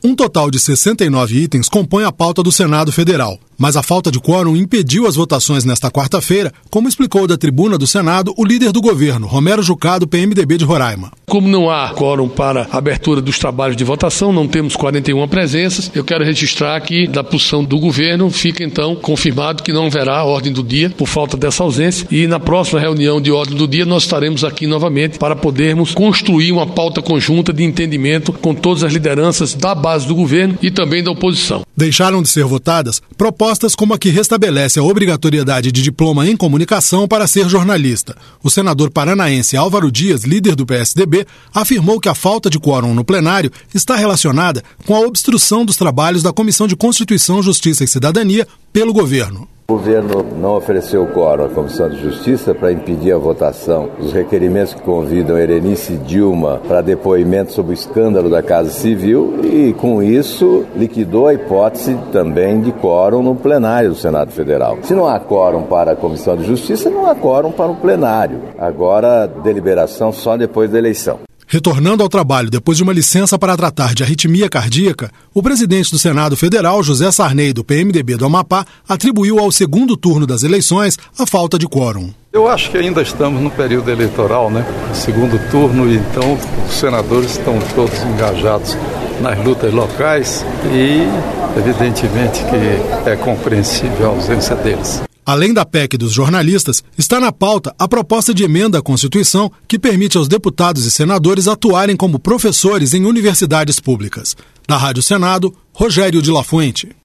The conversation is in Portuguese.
Um total de 69 itens compõe a pauta do Senado Federal, mas a falta de quórum impediu as votações nesta quarta-feira, como explicou da tribuna do Senado o líder do governo, Romero Jucá, do PMDB de Roraima. Como não há quórum para a abertura dos trabalhos de votação, não temos 41 presenças, eu quero registrar que da posição do governo fica então confirmado que não haverá ordem do dia por falta dessa ausência e na próxima reunião de ordem do dia nós estaremos aqui novamente para podermos construir uma pauta conjunta de entendimento com todas as lideranças da base do governo e também da oposição. Deixaram de ser votadas propostas como a que restabelece a obrigatoriedade de diploma em comunicação para ser jornalista. O senador paranaense Álvaro Dias, líder do PSDB, afirmou que a falta de quórum no plenário está relacionada com a obstrução dos trabalhos da Comissão de Constituição, Justiça e Cidadania pelo governo. O governo não ofereceu quórum à Comissão de Justiça para impedir a votação dos requerimentos que convidam Erenice Dilma para depoimento sobre o escândalo da Casa Civil e, com isso, liquidou a hipótese também de quórum no plenário do Senado Federal. Se não há quórum para a Comissão de Justiça, não há quórum para o plenário. Agora, deliberação só depois da eleição. Retornando ao trabalho depois de uma licença para tratar de arritmia cardíaca, o presidente do Senado Federal, José Sarney, do PMDB do Amapá, atribuiu ao segundo turno das eleições a falta de quórum. Eu acho que ainda estamos no período eleitoral, segundo turno, e então os senadores estão todos engajados nas lutas locais e, evidentemente, que é compreensível a ausência deles. Além da PEC dos jornalistas, está na pauta a proposta de emenda à Constituição que permite aos deputados e senadores atuarem como professores em universidades públicas. Da Rádio Senado, Rogério de La Fuente.